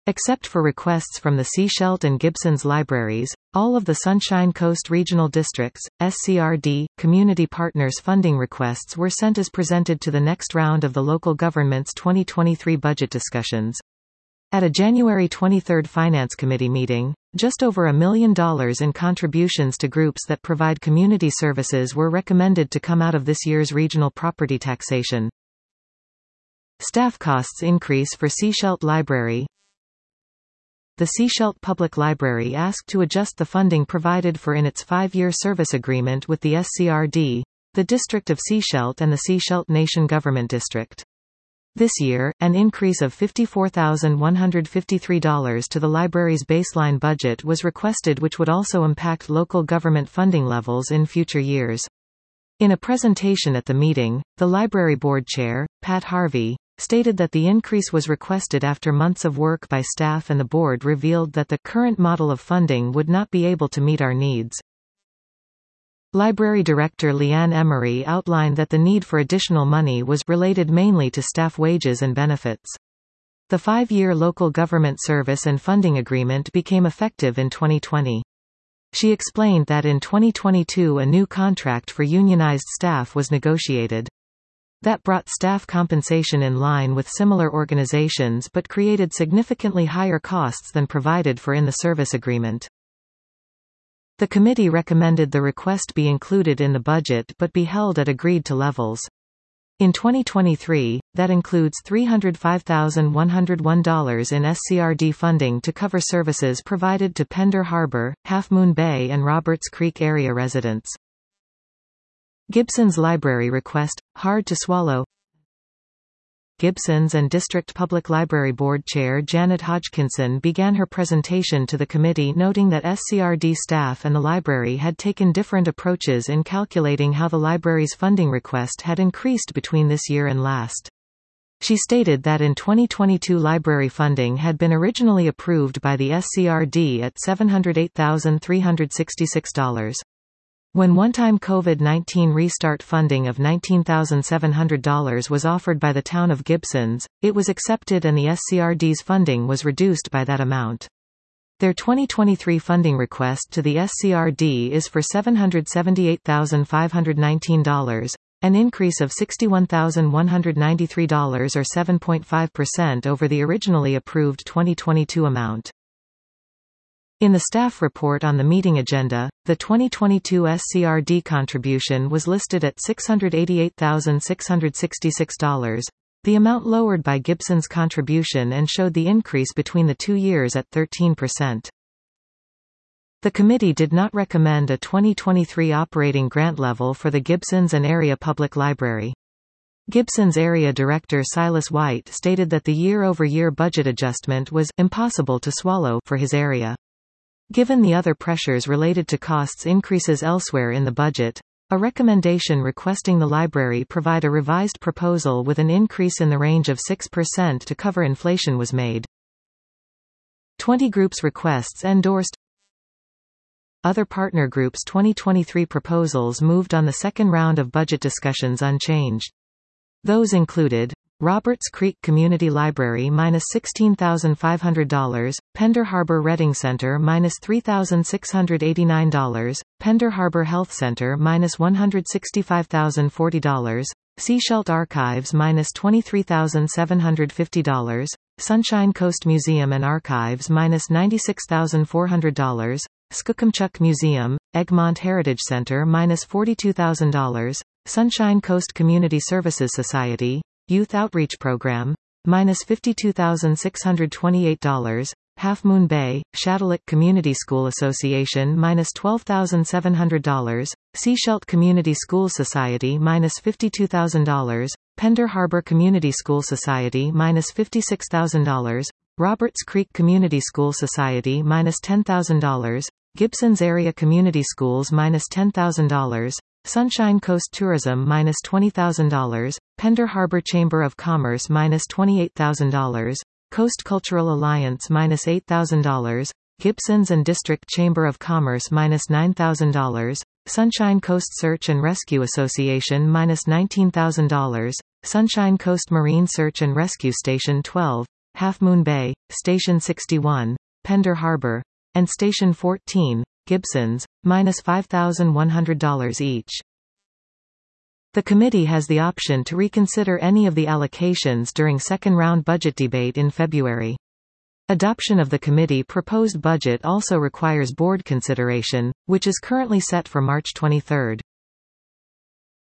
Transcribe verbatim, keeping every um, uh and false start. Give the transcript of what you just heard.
Except for requests from the Sechelt and Gibsons libraries, all of the Sunshine Coast Regional Districts, S C R D, community partners funding requests were sent as presented to the next round of the local government's twenty twenty-three budget discussions. At a January twenty-third Finance Committee meeting, just over a million dollars in contributions to groups that provide community services were recommended to come out of this year's regional property taxation. Staff costs increase for Sechelt Library. The Sechelt Public Library asked to adjust the funding provided for in its five-year service agreement with the S C R D, the District of Sechelt and the Sechelt Nation Government District. This year, an increase of fifty-four thousand one hundred fifty-three dollars to the library's baseline budget was requested, which would also impact local government funding levels in future years. In a presentation at the meeting, the Library Board Chair, Pat Harvey, stated that the increase was requested after months of work by staff, and the board revealed that the current model of funding would not be able to meet our needs. Library Director Leanne Emery outlined that the need for additional money was related mainly to staff wages and benefits. The five-year local government service and funding agreement became effective in twenty twenty. She explained that in twenty twenty-two a new contract for unionized staff was negotiated. That brought staff compensation in line with similar organizations but created significantly higher costs than provided for in the service agreement. The committee recommended the request be included in the budget but be held at agreed-to levels. In twenty twenty-three, that includes three hundred five thousand one hundred one dollars in S C R D funding to cover services provided to Pender Harbor, Half Moon Bay and Roberts Creek area residents. Gibsons Library request, hard to swallow. Gibsons and District Public Library Board Chair Janet Hodgkinson began her presentation to the committee noting that S C R D staff and the library had taken different approaches in calculating how the library's funding request had increased between this year and last. She stated that in twenty twenty-two library funding had been originally approved by the S C R D at seven hundred eight thousand three hundred sixty-six dollars. When one-time COVID nineteen restart funding of nineteen thousand seven hundred dollars was offered by the town of Gibsons, it was accepted and the S C R D's funding was reduced by that amount. Their twenty twenty-three funding request to the S C R D is for seven hundred seventy-eight thousand five hundred nineteen dollars, an increase of sixty-one thousand one hundred ninety-three dollars or seven point five percent over the originally approved twenty twenty-two amount. In the staff report on the meeting agenda, the twenty twenty-two S C R D contribution was listed at six hundred eighty-eight thousand six hundred sixty-six dollars, the amount lowered by Gibson's contribution, and showed the increase between the two years at thirteen percent. The committee did not recommend a twenty twenty-three operating grant level for the Gibsons and Area Public Library. Gibsons Area Director Silas White stated that the year-over-year budget adjustment was impossible to swallow for his area. Given the other pressures related to costs increases elsewhere in the budget, a recommendation requesting the library provide a revised proposal with an increase in the range of six percent to cover inflation was made. twenty groups requests endorsed. Other partner groups' twenty twenty-three proposals moved on the second round of budget discussions unchanged. Those included Roberts Creek Community Library minus sixteen thousand five hundred dollars, Pender Harbor Reading Center minus three thousand six hundred eighty-nine dollars, Pender Harbor Health Center minus one hundred sixty-five thousand forty dollars, Sechelt Archives minus twenty-three thousand seven hundred fifty dollars, Sunshine Coast Museum and Archives minus ninety-six thousand four hundred dollars, Skookumchuck Museum, Egmont Heritage Center minus forty-two thousand dollars, Sunshine Coast Community Services Society, Youth Outreach Program, minus fifty-two thousand six hundred twenty-eight dollars, Half Moon Bay, Shaddolick Community School Association minus twelve thousand seven hundred dollars, Sechelt Community School Society minus fifty-two thousand dollars, Pender Harbor Community School Society minus fifty-six thousand dollars, Roberts Creek Community School Society minus ten thousand dollars, Gibsons Area Community Schools minus ten thousand dollars, Sunshine Coast Tourism minus twenty thousand dollars, Pender Harbor Chamber of Commerce minus twenty-eight thousand dollars, Coast Cultural Alliance minus eight thousand dollars, Gibsons and District Chamber of Commerce minus nine thousand dollars, Sunshine Coast Search and Rescue Association minus nineteen thousand dollars, Sunshine Coast Marine Search and Rescue Station twelve, Half Moon Bay, Station sixty-one, Pender Harbor, and Station fourteen, Gibsons, minus five thousand one hundred dollars each. The committee has the option to reconsider any of the allocations during second-round budget debate in February. Adoption of the committee proposed budget also requires board consideration, which is currently set for March twenty-third.